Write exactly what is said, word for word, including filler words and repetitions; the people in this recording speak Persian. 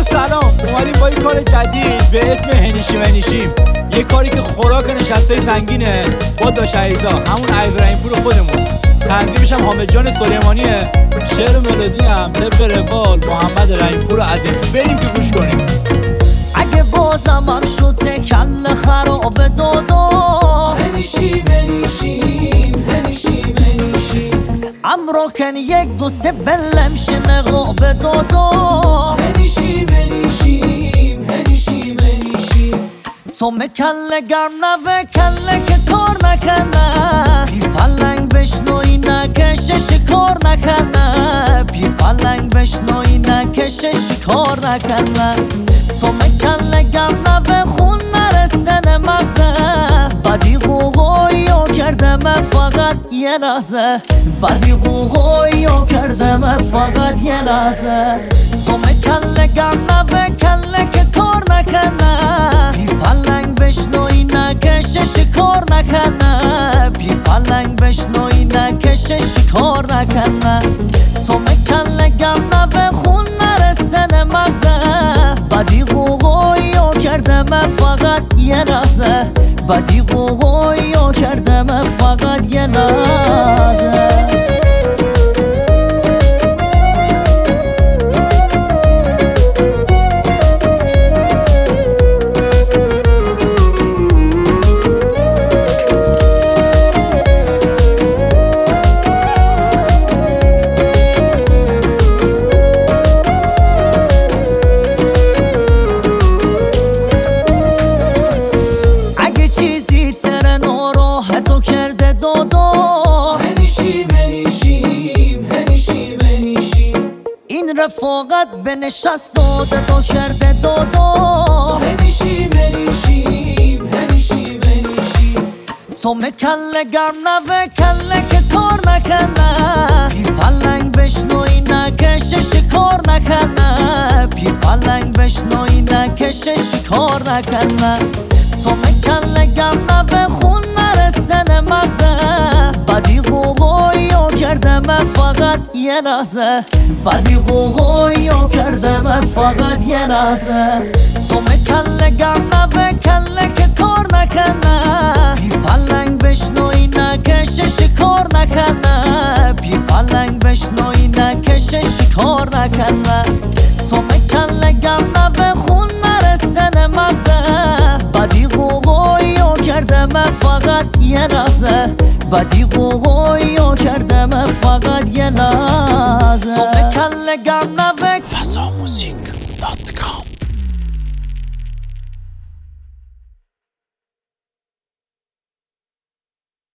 رفقا سلام، اومدیم با یه کار جدید به اسم هنیشیم هنیشیم. یه کاری که خوراک نشسته سنگینه با داش عیزا، همون عیز رحیمپور خودمون. تنظیمش هم حامد جان سلیمانیه، شعر و ملودی هم طبق روال محمد رحیمپور عزیز. بریم که گوش کنیم. اگه بازم هم شد کل خراب دادا، هنیشیم هنیشیم هنیشیم هنیشیم امراکن یک دو سه بلمش نقاب دادا، هنیشیم هنیشیم هنیشیم هنیشیم تو مکل گرم نوه کله که کار نکنه، پیر پلنگ بشنوی نکشه شکار نکنه، پیر پلنگ بشنوی نکشه شکار نکنه. تو مکل گرم نوه خون نرسن مغزه، بدی قوقایا کردم فقط یه لحظه، بدی قوقایا کردم فقط یه لحظه. تو مکل گرم نوه کله که کار نکنه، پیر پلنگ بشنوی نکشه شکار نکنه، پیر پلنگ بشنوی نکشه شکار نکنه. تو مکل گرم نوه خون نرسن مغزه، بدی قوقایا کردم فقط یه لحظه، بدی قوقایا کردم فقط یه لحظه. رفاقت به نشست داده تو کرده دادا، هنیشیم هنیشیم هنیشیم هنیشیم تو مکل گرم نوه کله که کار نکنه، پیر پلنگ بشنوی نکشه شکار نکنه، پیر پلنگ بشنوی نکشه شکار نکنه. تو مکل گرم نوه خون نرسن مغزه، بدی قوقایا کردم فقط یه لحظه، بدی قوقایا کردم فقط یه لحظه. تو مکل گرم نوه کله که کار نکنه، پیر پلنگ بشنوی نکشه شکار نکنه، پیر پلنگ بشنوی نکشه شکار نکنه. تو مکل گرم نوه خون نرسن مغزه، بدی قوقایا کردم فقط یه لحظه، بدی قوقایا کردم فقط یه لحظه. تو مکل گرم نوه فضا موزیک دات کام